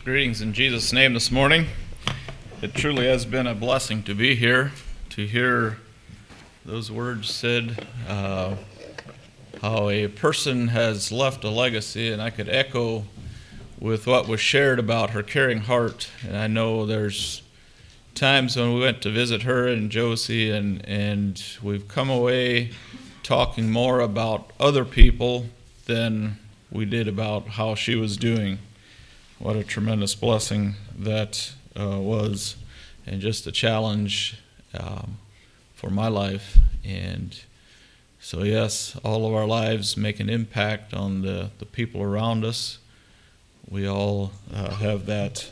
Greetings in Jesus' name this morning. It truly has been a blessing to be here, to hear those words said, how a person has left a legacy, and I could echo with what was shared about her caring heart. And I know there's times when we went to visit her and Josie, and we've come away talking more about other people than we did about how she was doing. What a tremendous blessing that was, and just a challenge for my life. And so yes, all of our lives make an impact on the people around us. We all have that.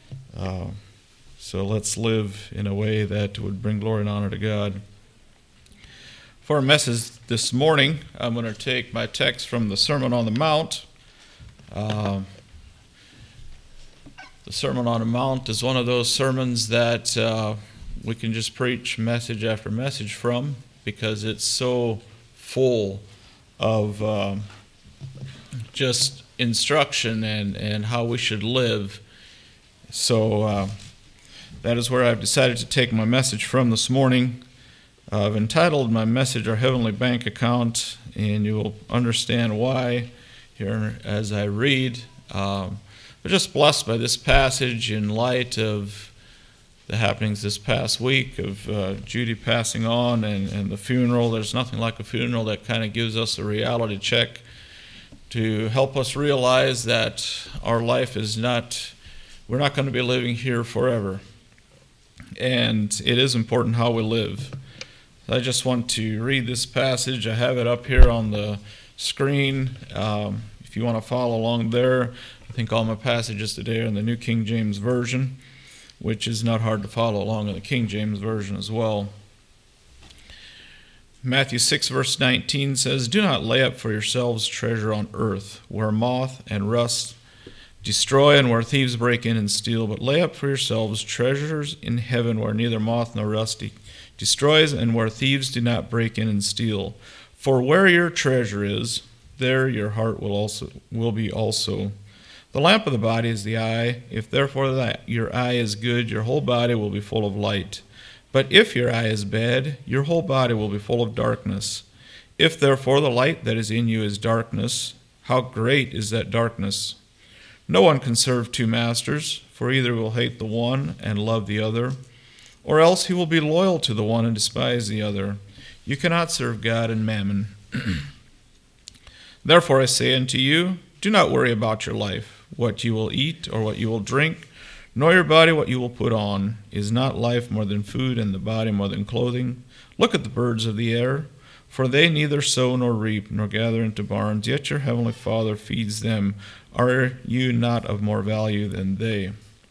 So let's live in a way that would bring glory and honor to God. For our message this morning, I'm going to take my text from the Sermon on the Mount. The Sermon on the Mount is one of those sermons that we can just preach message after message from, because it's so full of just instruction and how we should live. So that is where I've decided to take my message from this morning. I've entitled my message, Our Heavenly Bank Account, and you will understand why here as I read. We're just blessed by this passage in light of the happenings this past week of Judy passing on and the funeral. There's nothing like a funeral that kind of gives us a reality check to help us realize that our life is we're not going to be living here forever. And it is important how we live. I just want to read this passage. I have it up here on the screen. If you want to follow along there, I think all my passages today are in the New King James Version, which is not hard to follow along in the King James Version as well. Matthew 6, verse 19 says, "Do not lay up for yourselves treasure on earth, where moth and rust destroy and where thieves break in and steal, but lay up for yourselves treasures in heaven, where neither moth nor rust destroys and where thieves do not break in and steal. For where your treasure is, there your heart will be also. The lamp of the body is the eye. If therefore your eye is good, your whole body will be full of light. But if your eye is bad, your whole body will be full of darkness. If therefore the light that is in you is darkness, how great is that darkness? No one can serve two masters, for either will hate the one and love the other, or else he will be loyal to the one and despise the other. You cannot serve God and mammon. Therefore I say unto you, do not worry about your life, what you will eat or what you will drink, nor your body what you will put on. Is not life more than food, and the body more than clothing? Look at the birds of the air, for they neither sow nor reap nor gather into barns, yet your heavenly Father feeds them. Are you not of more value than they?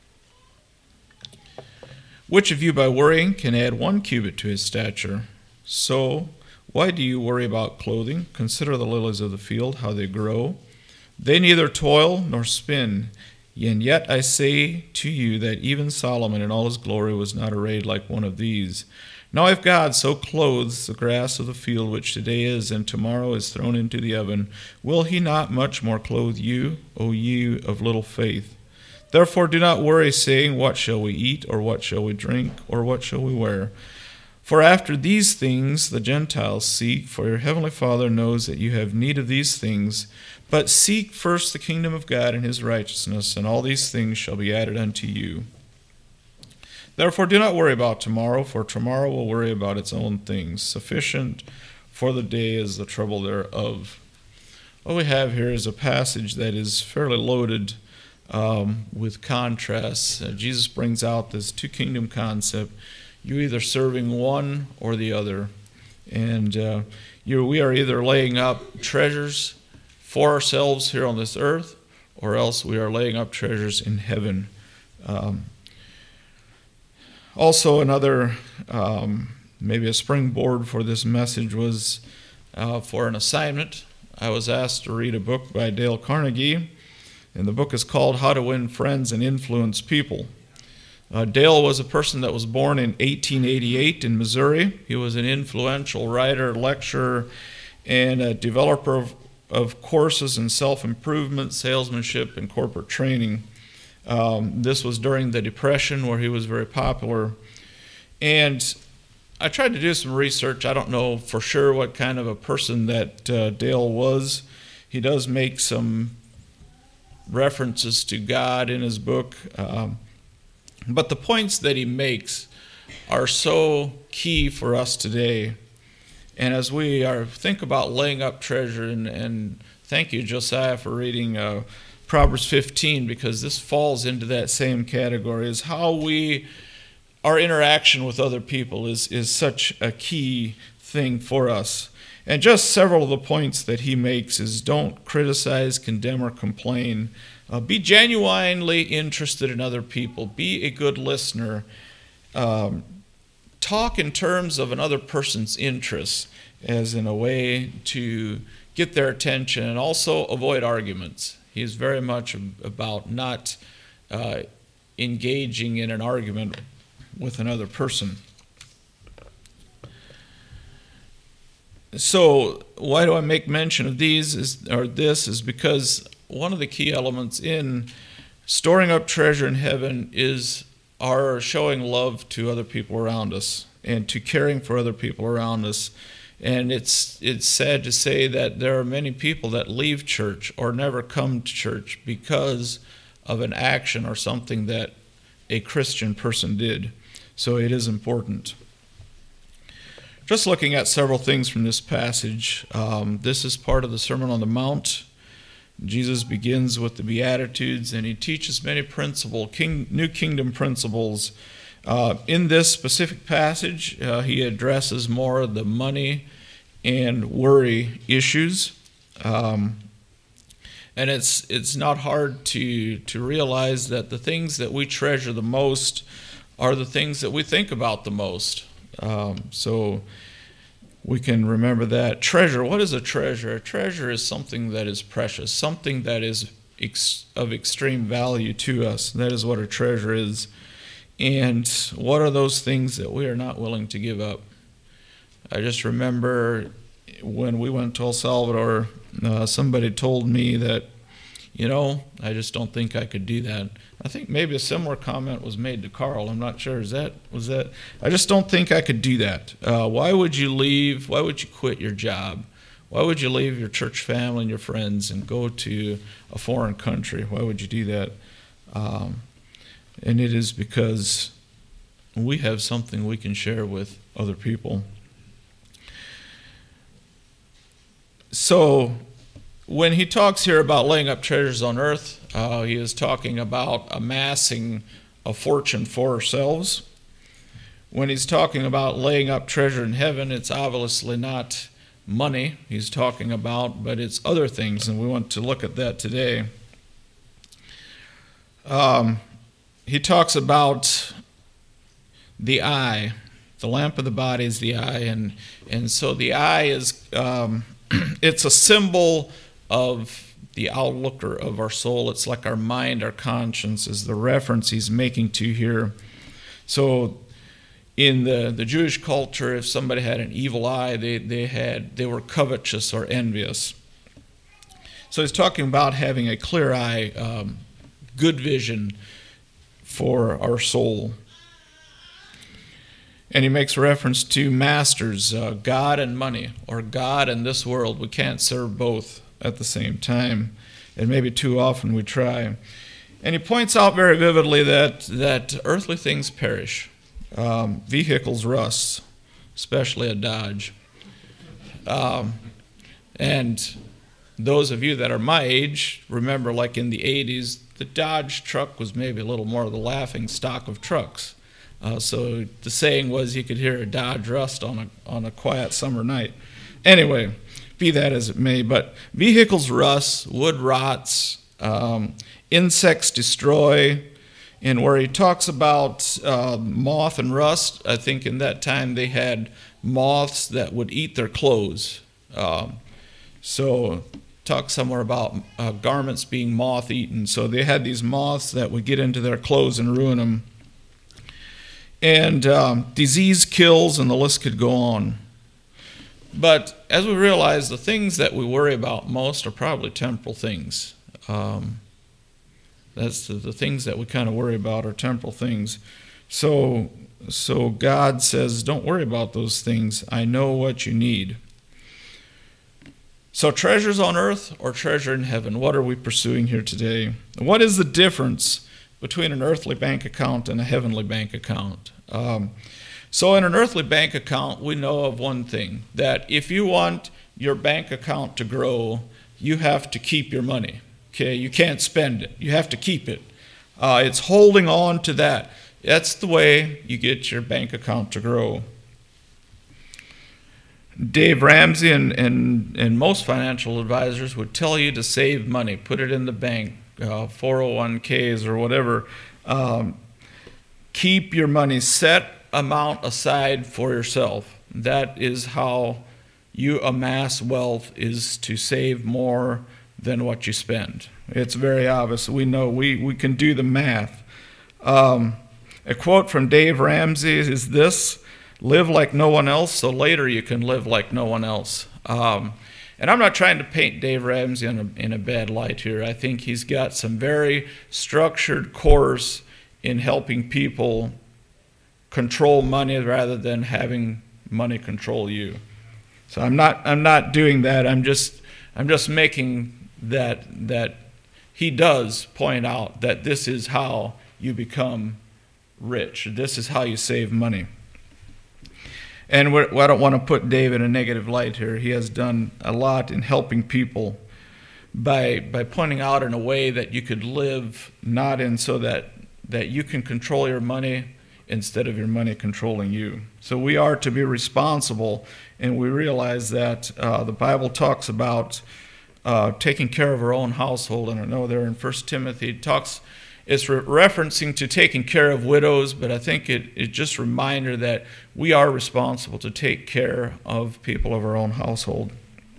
Which of you by worrying can add 1 cubit to his stature? So why do you worry about clothing? Consider the lilies of the field, how they grow. They neither toil nor spin. And yet I say to you that even Solomon in all his glory was not arrayed like one of these. Now if God so clothes the grass of the field, which today is and tomorrow is thrown into the oven, will he not much more clothe you, O ye of little faith? Therefore do not worry, saying, what shall we eat, or what shall we drink, or what shall we wear? For after these things the Gentiles seek, for your heavenly Father knows that you have need of these things. But seek first the kingdom of God and his righteousness, and all these things shall be added unto you. Therefore do not worry about tomorrow, for tomorrow will worry about its own things. Sufficient for the day is the trouble thereof." What we have here is a passage that is fairly loaded with contrasts. Jesus brings out this two-kingdom concept. You're either serving one or the other. And we are either laying up treasures for ourselves here on this earth, or else we are laying up treasures in heaven. Also, another, maybe a springboard for this message was for an assignment. I was asked to read a book by Dale Carnegie, and the book is called How to Win Friends and Influence People. Dale was a person that was born in 1888 in Missouri. He was an influential writer, lecturer, and a developer of courses in self-improvement, salesmanship, and corporate training. This was during the Depression, where he was very popular. And I tried to do some research. I don't know for sure what kind of a person that Dale was. He does make some references to God in his book. But the points that he makes are so key for us today. And as we think about laying up treasure, and thank you, Josiah, for reading Proverbs 15, because this falls into that same category, is how our interaction with other people is such a key thing for us. And just several of the points that he makes is: don't criticize, condemn, or complain. Be genuinely interested in other people. Be a good listener. Talk in terms of another person's interests, as in a way to get their attention, and also avoid arguments. He is very much about not engaging in an argument with another person. So why do I make mention of these? This is because one of the key elements in storing up treasure in heaven is our showing love to other people around us and to caring for other people around us. And it's sad to say that there are many people that leave church or never come to church because of an action or something that a Christian person did. So it is important. Just looking at several things from this passage, this is part of the Sermon on the Mount. Jesus begins with the Beatitudes, and he teaches many new kingdom principles. In this specific passage, he addresses more of the money and worry issues. And it's not hard to realize that the things that we treasure the most are the things that we think about the most. So we can remember that. Treasure, what is a treasure? A treasure is something that is precious, something that is of extreme value to us. That is what a treasure is. And what are those things that we are not willing to give up? I just remember when we went to El Salvador, somebody told me that, I just don't think I could do that. I think maybe a similar comment was made to Carl. I'm not sure. Was that? I just don't think I could do that. Why would you leave? Why would you quit your job? Why would you leave your church family and your friends and go to a foreign country? Why would you do that? And it is because we have something we can share with other people. So when he talks here about laying up treasures on earth, he is talking about amassing a fortune for ourselves. When he's talking about laying up treasure in heaven, it's obviously not money he's talking about, but it's other things, and we want to look at that today. He talks about the eye. The lamp of the body is the eye, and so the eye is it's a symbol of the outlook of our soul. It's like our mind, our conscience is the reference he's making to here. So in the Jewish culture, if somebody had an evil eye, they were covetous or envious. So he's talking about having a clear eye, good vision for our soul. And he makes reference to masters, God and money, or God and this world. We can't serve both at the same time, and maybe too often we try. And he points out very vividly that earthly things perish. Vehicles rust, especially a Dodge. And those of you that are my age remember, like in the 80s, the Dodge truck was maybe a little more of the laughing stock of trucks. So the saying was you could hear a Dodge rust on a quiet summer night. Anyway, be that as it may, but vehicles rust, wood rots, insects destroy, and where he talks about moth and rust, I think in that time they had moths that would eat their clothes. So talk somewhere about garments being moth-eaten. So they had these moths that would get into their clothes and ruin them. And disease kills, and the list could go on. But as we realize, the things that we worry about most are probably temporal things. That's the things that we kind of worry about are temporal things. So God says, don't worry about those things. I know what you need. So treasures on earth or treasure in heaven? What are we pursuing here today? What is the difference between an earthly bank account and a heavenly bank account? So in an earthly bank account, we know of one thing, that if you want your bank account to grow, you have to keep your money. Okay, you can't spend it. You have to keep it. It's holding on to that. That's the way you get your bank account to grow. Dave Ramsey and most financial advisors would tell you to save money, put it in the bank, 401ks or whatever. Keep your money, set amount aside for yourself. That is how you amass wealth, is to save more than what you spend. It's very obvious. We know, we can do the math. A quote from Dave Ramsey is this: live like no one else, so later you can live like no one else. And I'm not trying to paint Dave Ramsey in a bad light here. I think he's got some very structured course in helping people control money rather than having money control you. So I'm not doing that. I'm just making that he does point out that this is how you become rich. This is how you save money. And I don't want to put Dave in a negative light here. He has done a lot in helping people by pointing out in a way that you could live not in, so that you can control your money instead of your money controlling you. So we are to be responsible, and we realize that the Bible talks about taking care of our own household. And I know there in 1 Timothy it's referencing to taking care of widows, but I think it's just a reminder that we are responsible to take care of people of our own household.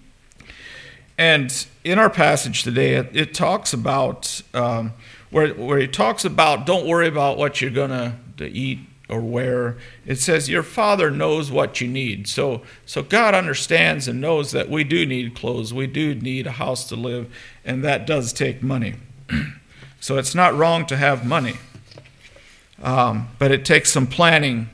And in our passage today, it talks about, where he talks about don't worry about what you're going to eat or wear. It says your Father knows what you need. So God understands and knows that we do need clothes, we do need a house to live, and that does take money. So it's not wrong to have money, but it takes some planning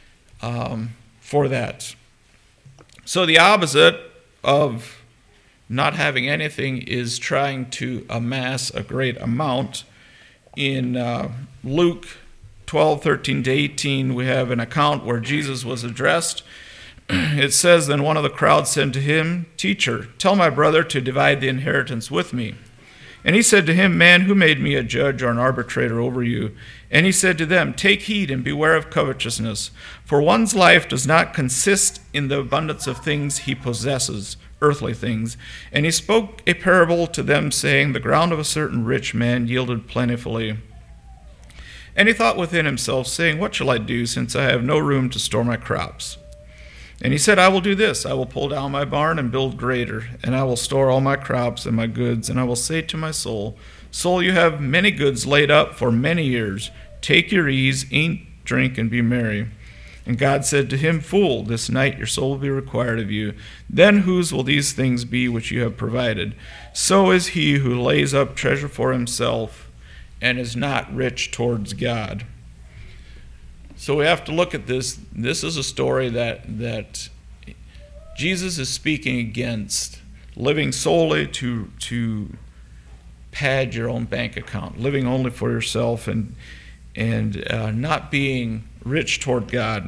for that. So the opposite of not having anything is trying to amass a great amount. In Luke 12:13-18, we have an account where Jesus was addressed. It says, then one of the crowd said to him, "Teacher, tell my brother to divide the inheritance with me." And he said to him, "Man, who made me a judge or an arbitrator over you?" And he said to them, "Take heed and beware of covetousness, for one's life does not consist in the abundance of things he possesses, earthly things." And he spoke a parable to them, saying, the ground of a certain rich man yielded plentifully. And he thought within himself, saying, "What shall I do, since I have no room to store my crops?" And he said, "I will do this. I will pull down my barn and build greater, and I will store all my crops and my goods. And I will say to my soul, Soul, you have many goods laid up for many years. Take your ease, eat, drink, and be merry." And God said to him, "Fool, this night your soul will be required of you. Then whose will these things be which you have provided? So is he who lays up treasure for himself and is not rich towards God." So we have to look at this. This is a story that Jesus is speaking against, living solely to pad your own bank account, living only for yourself, and not being rich toward God.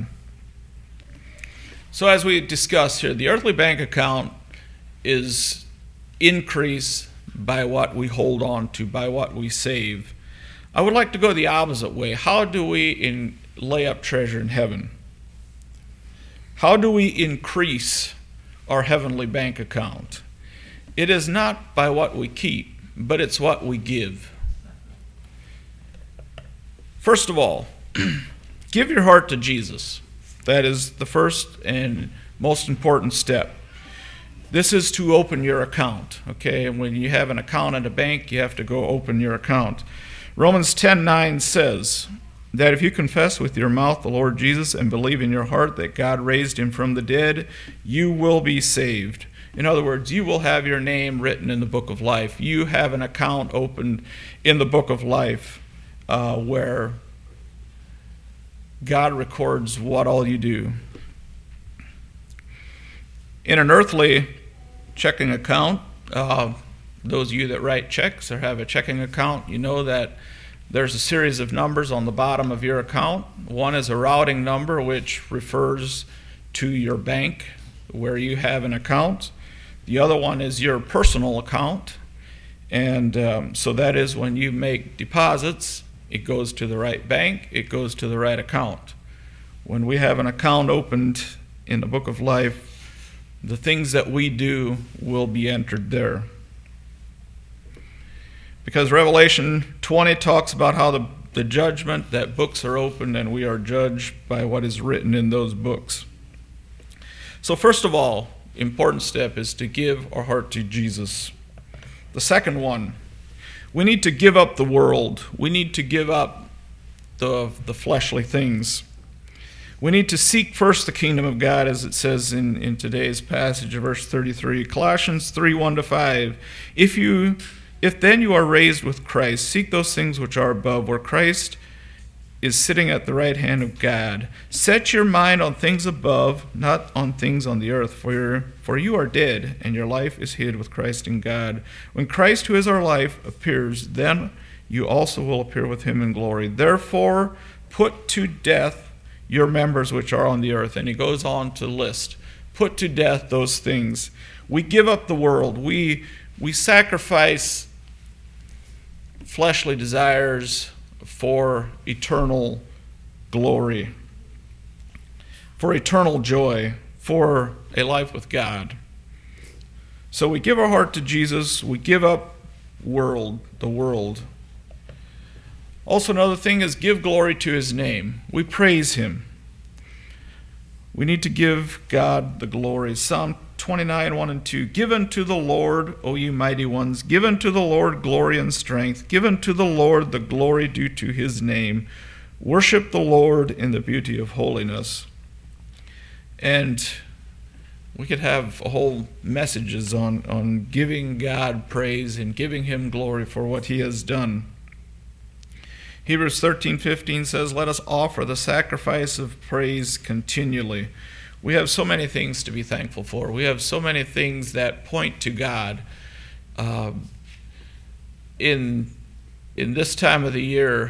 So as we discussed here, the earthly bank account is increased by what we hold on to, by what we save. I would like to go the opposite way. How do we lay up treasure in heaven? How do we increase our heavenly bank account? It is not by what we keep, but it's what we give. First of all, give your heart to Jesus. That is the first and most important step. This is to open your account, okay? And when you have an account at a bank, you have to go open your account. Romans 10:9 says that if you confess with your mouth the Lord Jesus and believe in your heart that God raised him from the dead, you will be saved. In other words, you will have your name written in the book of life. You have an account opened in the book of life where God records what all you do. In an earthly checking account, those of you that write checks or have a checking account, you know that there's a series of numbers on the bottom of your account. One is a routing number, which refers to your bank where you have an account. The other one is your personal account. And so that is when you make deposits, it goes to the right bank, it goes to the right account. When we have an account opened in the book of life, the things that we do will be entered there. Because Revelation 20 talks about how the judgment, that books are opened and we are judged by what is written in those books. So first of all, important step is to give our heart to Jesus. The second one, we need to give up the world. We need to give up the fleshly things. We need to seek first the kingdom of God, as it says in today's passage of verse 33, Colossians 3:1-5. If then you are raised with Christ, seek those things which are above, where Christ is sitting at the right hand of God. Set your mind on things above, not on things on the earth, for you are dead, and your life is hid with Christ in God. When Christ, who is our life, appears, then you also will appear with him in glory. Therefore, put to death your members which are on the earth. And he goes on to list, put to death those things. We give up the world. We sacrifice fleshly desires for eternal glory, for eternal joy, for a life with God. So we give our heart to Jesus. We give up the world. Also, another thing is give glory to his name. We praise him. We need to give God the glory. Psalm 29:1-2. Give unto the Lord, O you mighty ones. Give unto the Lord glory and strength. Give unto the Lord the glory due to his name. Worship the Lord in the beauty of holiness. And we could have a whole messages on giving God praise and giving him glory for what he has done. Hebrews 13:15 says, let us offer the sacrifice of praise continually. We have so many things to be thankful for. We have so many things that point to God. In this time of the year,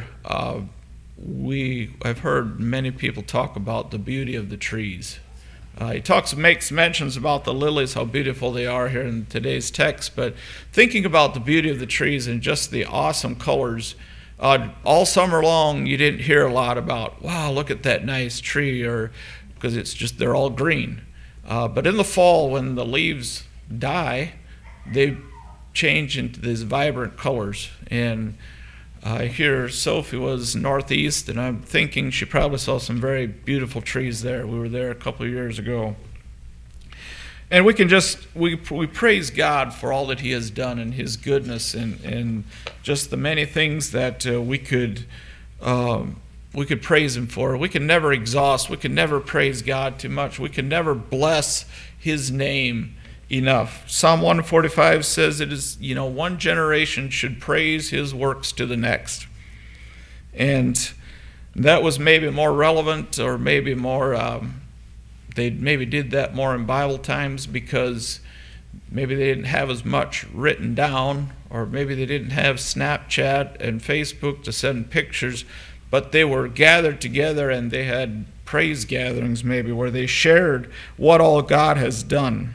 I've heard many people talk about the beauty of the trees. He makes mentions about the lilies, how beautiful they are here in today's text, but thinking about the beauty of the trees and just the awesome colors, all summer long you didn't hear a lot about, wow, look at that nice tree, or because it's just they're all green. But in the fall, when the leaves die, they change into these vibrant colors. And I hear Sophie was northeast, and I'm thinking she probably saw some very beautiful trees there. We were there a couple of years ago. And we can we praise God for all that he has done and his goodness and just the many things that we could praise him for. We can never exhaust. We can never praise God too much. We can never bless his name enough. Psalm 145 says it is, one generation should praise his works to the next. And that was maybe more relevant, or maybe more, they maybe did that more in Bible times because maybe they didn't have as much written down, or maybe they didn't have Snapchat and Facebook to send pictures, but they were gathered together and they had praise gatherings maybe where they shared what all God has done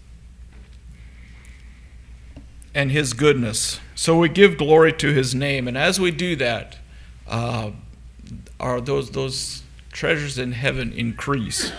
and his goodness. So we give glory to his name, and as we do that, those treasures in heaven increase.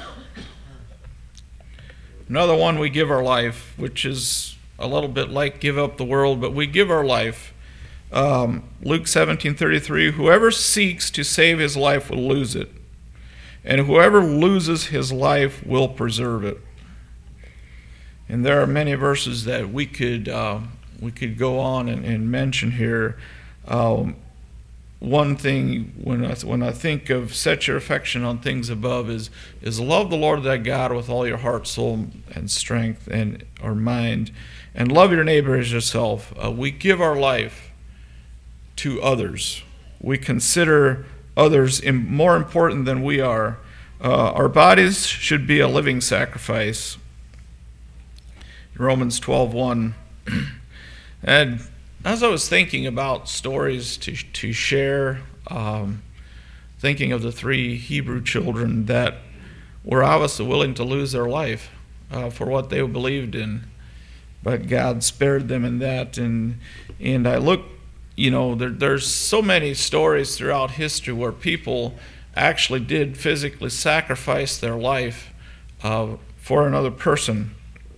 Another one, we give our life, which is a little bit like give up the world, but we give our life. Luke 17:33, whoever seeks to save his life will lose it, and whoever loses his life will preserve it. And there are many verses that we could go on and mention here. one thing when I think of set your affection on things above is love the Lord thy God with all your heart, soul, and strength, and or mind, and love your neighbor as yourself. We give our life to others. We consider others more important than we are. Our bodies should be a living sacrifice. Romans 12:1. And as I was thinking about stories to share, thinking of the 3 Hebrew children that were obviously willing to lose their life for what they believed in, but God spared them in that. And I look, there's so many stories throughout history where people actually did physically sacrifice their life for another person.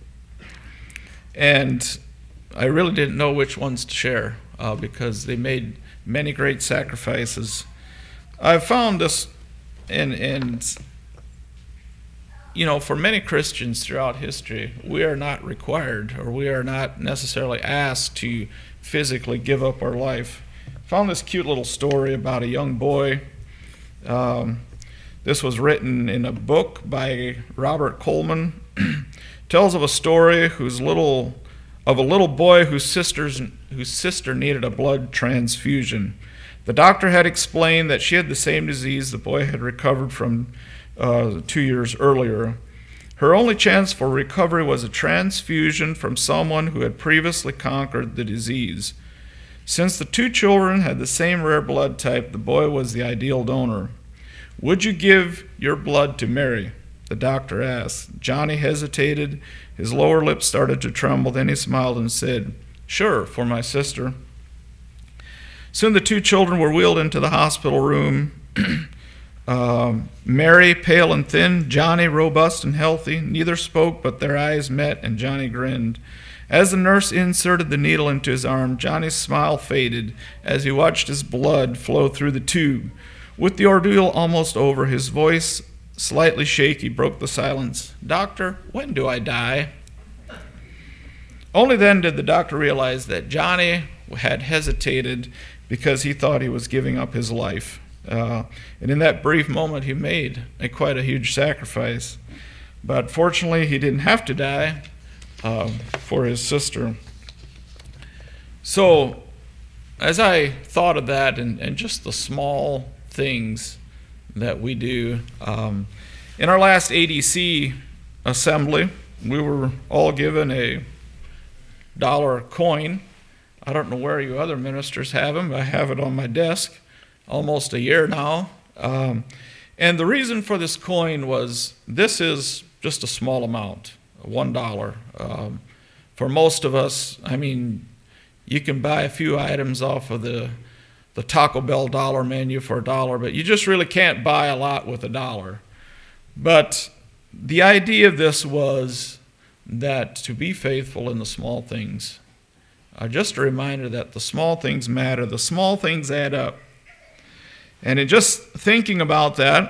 And I really didn't know which ones to share because they made many great sacrifices. I've found this, and for many Christians throughout history, we are not required, or we are not necessarily asked to physically give up our life. I found this cute little story about a young boy. This was written in a book by Robert Coleman. Tells of a story of a little boy whose sister needed a blood transfusion. The doctor had explained that she had the same disease the boy had recovered from 2 years earlier. Her only chance for recovery was a transfusion from someone who had previously conquered the disease. Since the 2 children had the same rare blood type, the boy was the ideal donor. "Would you give your blood to Mary?" the doctor asked. Johnny hesitated. His lower lip started to tremble. Then he smiled and said, "Sure, for my sister." Soon the 2 children were wheeled into the hospital room. Mary, pale and thin, Johnny, robust and healthy. Neither spoke, but their eyes met, and Johnny grinned. As the nurse inserted the needle into his arm, Johnny's smile faded as he watched his blood flow through the tube. With the ordeal almost over, his voice, slightly shaky, broke the silence. "Doctor, when do I die?" Only then did the doctor realize that Johnny had hesitated because he thought he was giving up his life. And in that brief moment, he made quite a huge sacrifice. But fortunately, he didn't have to die for his sister. So, as I thought of that and just the small things that we do, in our last ADC assembly, we were all given a $1 coin. I don't know where you other ministers have them. I have it on my desk almost a year now. And the reason for this coin was this is just a small amount, $1. For most of us, you can buy a few items off of the Taco Bell dollar menu for $1, but you just really can't buy a lot with $1. But the idea of this was that to be faithful in the small things. Just a reminder that the small things matter, the small things add up. And in just thinking about that,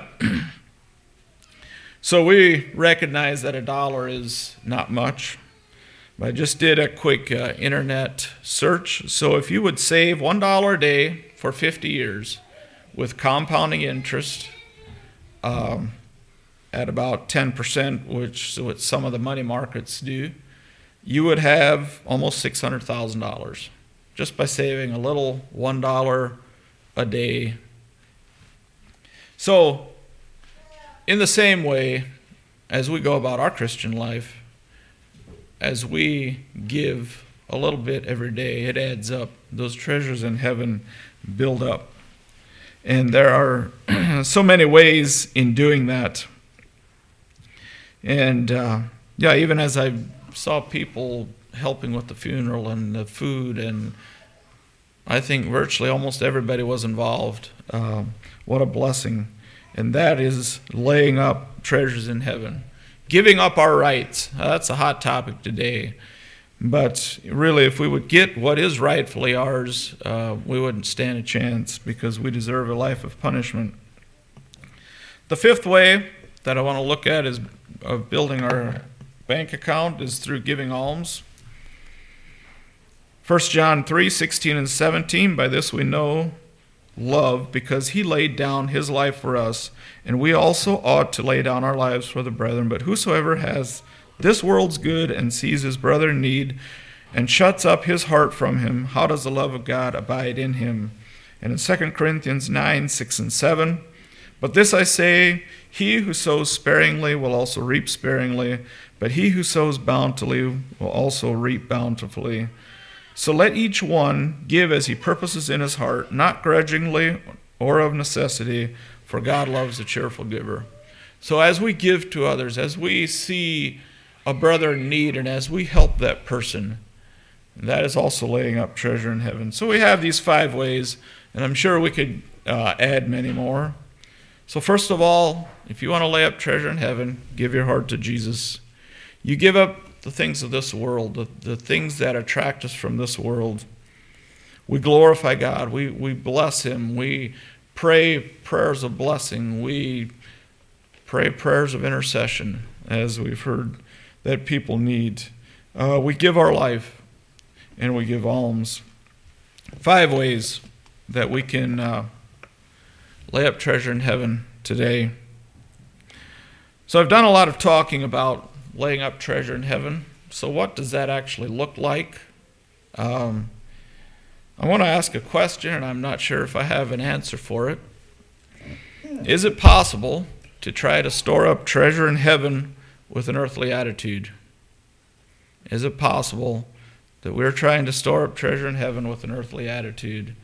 so we recognize that $1 is not much. I just did a quick internet search. So if you would save $1 a day for 50 years with compounding interest at about 10%, which is what some of the money markets do, you would have almost $600,000 just by saving a little $1 a day. So in the same way, as we go about our Christian life, as we give a little bit every day, it adds up. Those treasures in heaven build up. And there are so many ways in doing that. And even as I saw people helping with the funeral and the food, and I think virtually almost everybody was involved. What a blessing. And that is laying up treasures in heaven. Giving up our rights. That's a hot topic today. But really, if we would get what is rightfully ours, we wouldn't stand a chance because we deserve a life of punishment. The fifth way that I want to look at is of building our bank account is through giving alms. 1 John 3:16 and 17, by this we know love because he laid down his life for us, and we also ought to lay down our lives for the brethren. But whosoever has this world's good and sees his brother in need and shuts up his heart from him, how does the love of God abide in him? And in 2 Corinthians 9, 6 and 7, but this I say, he who sows sparingly will also reap sparingly, but he who sows bountifully will also reap bountifully. So let each one give as he purposes in his heart, not grudgingly or of necessity, for God loves a cheerful giver. So as we give to others, as we see a brother in need, and as we help that person, that is also laying up treasure in heaven. So we have these 5 ways, and I'm sure we could add many more. So first of all, if you want to lay up treasure in heaven, give your heart to Jesus. You give up the things of this world, the things that attract us from this world. We glorify God. We bless him. We pray prayers of blessing. We pray prayers of intercession, as we've heard that people need. We give our life, and we give alms. 5 ways that we can lay up treasure in heaven today. So I've done a lot of talking about laying up treasure in heaven. So what does that actually look like? I want to ask a question, and I'm not sure if I have an answer for it. Is it possible to try to store up treasure in heaven with an earthly attitude? Is it possible that we're trying to store up treasure in heaven with an earthly attitude?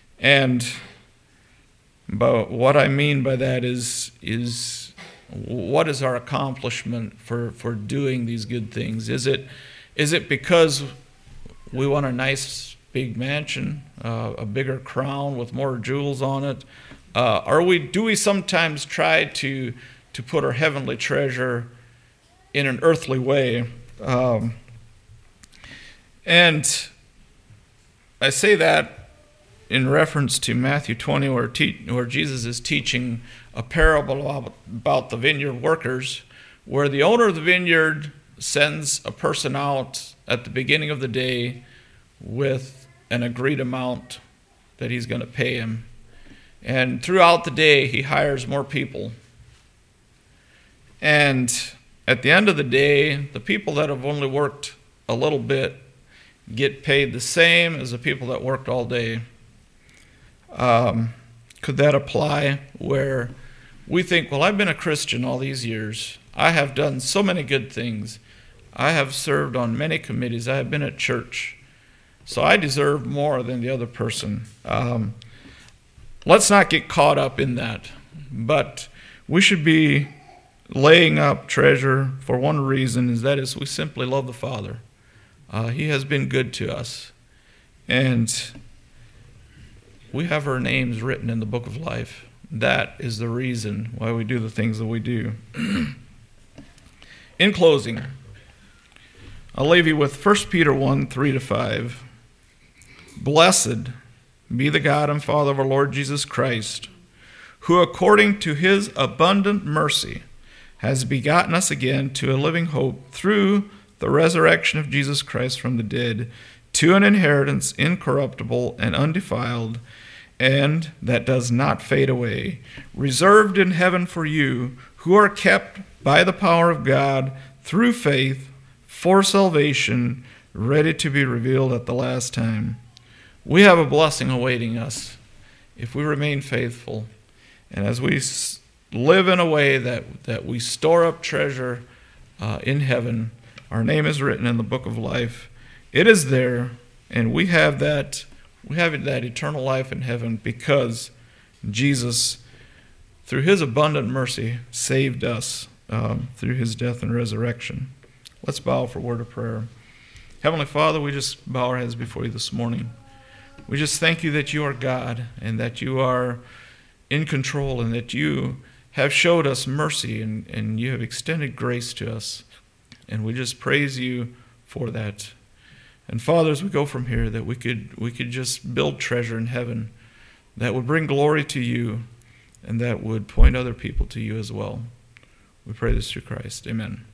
But what I mean by that is what is our accomplishment for doing these good things? Is it because we want a nice big mansion, a bigger crown with more jewels on it? Do we sometimes try to put our heavenly treasure in an earthly way? And I say that in reference to Matthew 20, where Jesus is teaching a parable about the vineyard workers, where the owner of the vineyard sends a person out at the beginning of the day with an agreed amount that he's going to pay him. And throughout the day, he hires more people. And at the end of the day, the people that have only worked a little bit get paid the same as the people that worked all day. Could that apply where we think, well, I've been a Christian all these years. I have done so many good things. I have served on many committees. I have been at church. So I deserve more than the other person. Let's not get caught up in that. But we should be laying up treasure for one reason, is that is we simply love the Father. He has been good to us. And we have our names written in the book of life. That is the reason why we do the things that we do. In closing, I'll leave you with 1 Peter 1, 3-5. Blessed be the God and Father of our Lord Jesus Christ, who according to his abundant mercy has begotten us again to a living hope through the resurrection of Jesus Christ from the dead, to an inheritance incorruptible and undefiled, and that does not fade away, reserved in heaven for you, who are kept by the power of God through faith for salvation, ready to be revealed at the last time. We have a blessing awaiting us if we remain faithful, and as we live in a way that we store up treasure in heaven. Our name is written in the book of life. It is there, and we have that eternal life in heaven because Jesus, through his abundant mercy, saved us through his death and resurrection. Let's bow for a word of prayer. Heavenly Father, we just bow our heads before you this morning. We just thank you that you are God and that you are in control and that you have showed us mercy and you have extended grace to us. And we just praise you for that. And Father, as we go from here, that we could just build treasure in heaven that would bring glory to you and that would point other people to you as well. We pray this through Christ. Amen.